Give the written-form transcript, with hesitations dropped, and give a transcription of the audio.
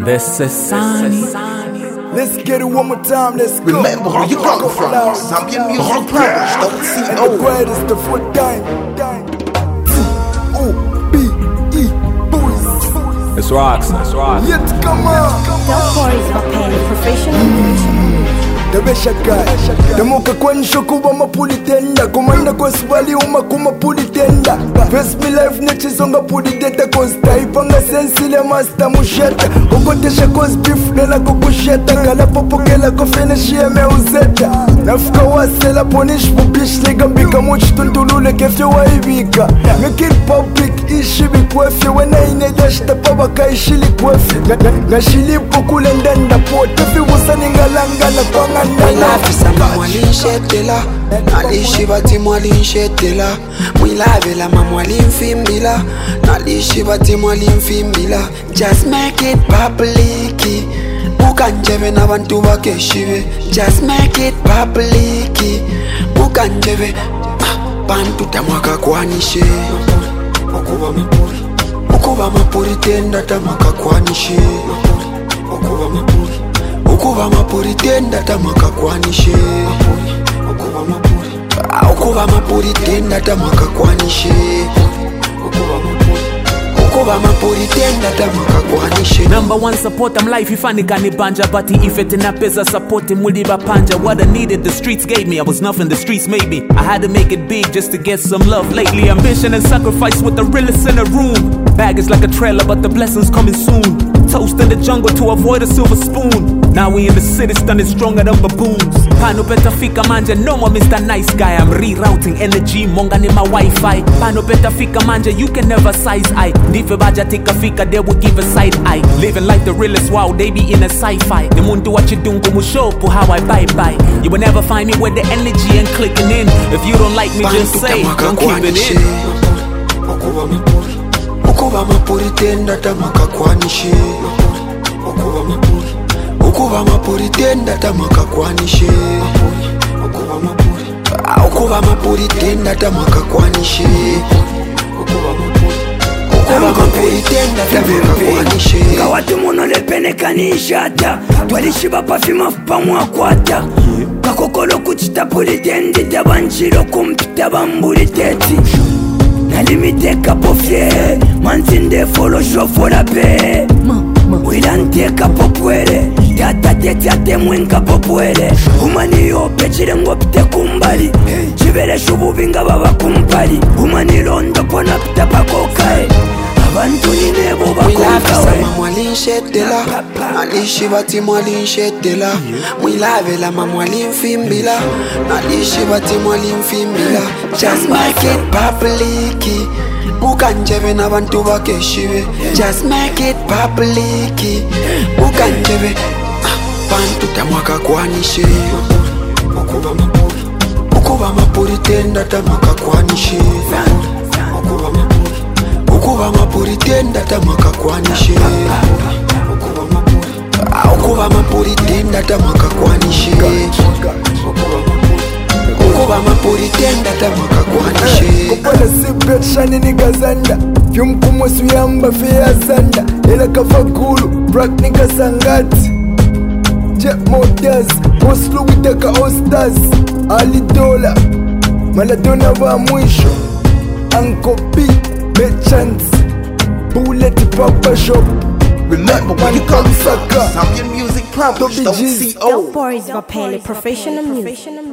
This is Sani. Let's get it one more time, let's go. Remember where you come from. Zambian Music Promise, And the greatest of all time. T-O-B-E boys. It's rocks, it's rocks. Yet come on. Dope boys are paying professional. Tabesha guy Damuka kwanisho kuwa mapulitenda Kumanda kwa swali kuma pulitenda Face me life nechizonga puliteta Cause taipanga sensile master musheta Ukotesha cause beef nela kukusheta Kala popokela kofene shia meuzeta Nafika wasela ponish pubish Liga mbika mochi tuntulule kefye waibika Make it public ishi bikwefye Wena inedashta pabaka ishili kwefye Ngashilipo kule ndenda pote Fiwusa ningalanga na kwanga Mwilafisa mamwalinshetela Nalishi bati mwalinshetela Mwilavela mamwalimfimbila Nalishi bati mwalimfimbila Just make it public Mukanjebe nabantu bakeshibe Just make it public Mukanjebe Bantu tamwaka kwanishe Ukuba mapuri tenda tamaka kwanishe Ukuba mapuri tenda tamaka kwanishe Ukuba mapuri tenda tamaka kwanishe Ukuba mapuri tenda tamaka kwanishe Number one support, I'm life ifani kani banja Bati ifete na pesa support muliba panja What I needed the streets gave me, I was nothing the streets made me I had to make it big just to get some love lately Ambition and sacrifice with the realest in the room Bag is like a trailer but the blessings coming soon Toast in the jungle to avoid a silver spoon Now we in the city standing stronger than baboons Pano better fika manja, no more Mr. Nice Guy I'm rerouting energy, monga ni my Wi-Fi Pano better fika manja, you can never size eye Dife baja tika fika, they will give a side eye Living like the realest, wow, they be in a sci-fi The mundu wachidungu mushopu, how I bye-bye You will never find me with the energy and clicking in If you don't like me, just say, don't keep it in Ukuba mapuri tenda tamaka kwanishe Ukuba mapuri tenda tamaka kwanishe Ukuba mapuri tenda tamaka kwanishe Ukuba mapuri tenda tamaka kwanishe Kawatu mono lepene kanishata Twalishiba pafima pamwa kwata Kakokolo kuchita puli tendi Tabanchiro kumpita bambuli teti Nalimiteka pofye Mansinde folo shofola pe Wilanteka popwele Tata tete ate mwenka popwele Umani yope chirengo pite kumbali Chibele shubuvinga baba kumpali Umani londo pona pita pakokae Abantu ninebo Mwilafisa mamwalinshetela Nalishi bati mwalinshetela Mwilavela mamwalimfimbila Nalishi bati mwalimfimbila Just make it public Mukanjebe nabantu bakeshibe Just make it public Mukanjebe Bantu tamwaka kwanishe Ukuba mapuri tenda tamaka kwanishe Ukuba mapuri tenda tamaka kwanishe Ukuba mapuri tenda tamaka kwanishe Ukuba mapuri tenda tamaka kwanishe Kupala sibet shani niga zanda Vyumkumo suyamba fia zanda Ela kafa gulu, brak niga sangati Jet Motors, Oslo witeka Ostars Ali Dola, Maladona wa mwisho Uncle B, Merchants Bullet Papa Shop Remember where you come from. Zambian Music Promise, Dope boys are paying professional music.